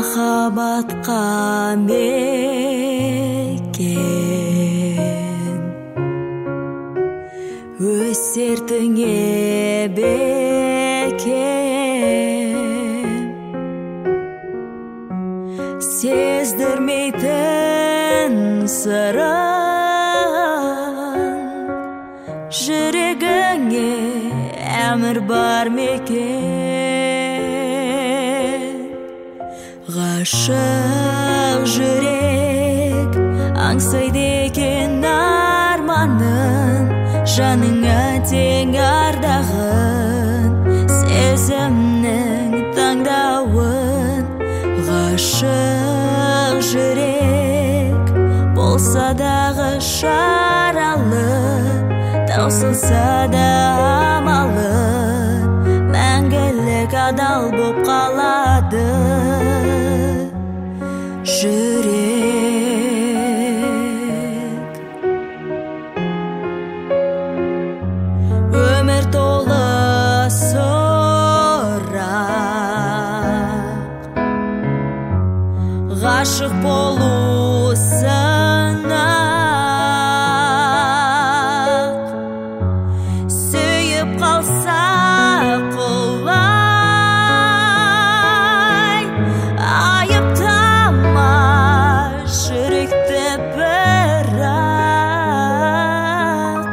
махаббатқа мекен, өсертіңе бекен, сездірмейтін сырын, жүрегіңе әмір бар мекен. Ғашық жүрек аңсайды екен арманын, жаныңа тең ардағын, сезімнің таңдауын. Ғашық жүрек болса дағы шаралы, таусылса да амалы, мәңгілік адал боп қалады. Жүрек өмір толы сұрақ, ғашық болу сынақ, сүйіп қалса қолай, айыптама жүректі бірақ.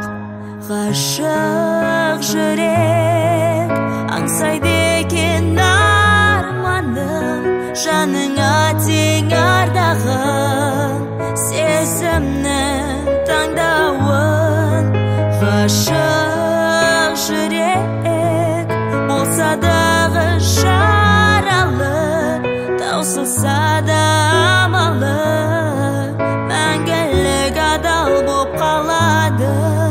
Ғашық жүрек аңсайды екен арманын, жаныңа тең ардағын, сезімнің таңдауын. Ғашық жүрек болса дағы жаралы, таусылса да амалы, мәңгілік адал боп қалады.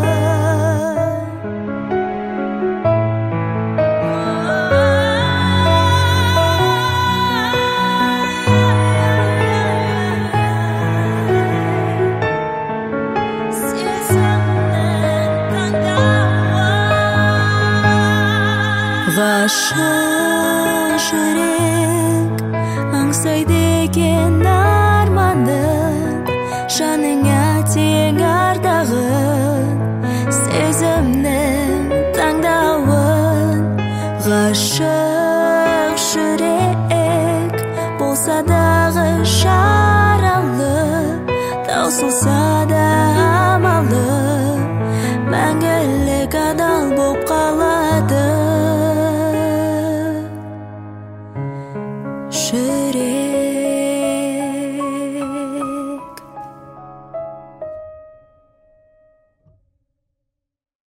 Ғашық жүрек аңсайды екен арманын, жаныңа тең ардағын, сезімнің таңдауын. Ғашық жүрек болса дағы жаралы, таусылса да амалы, мәңгілік адал боп қалады. Жүрек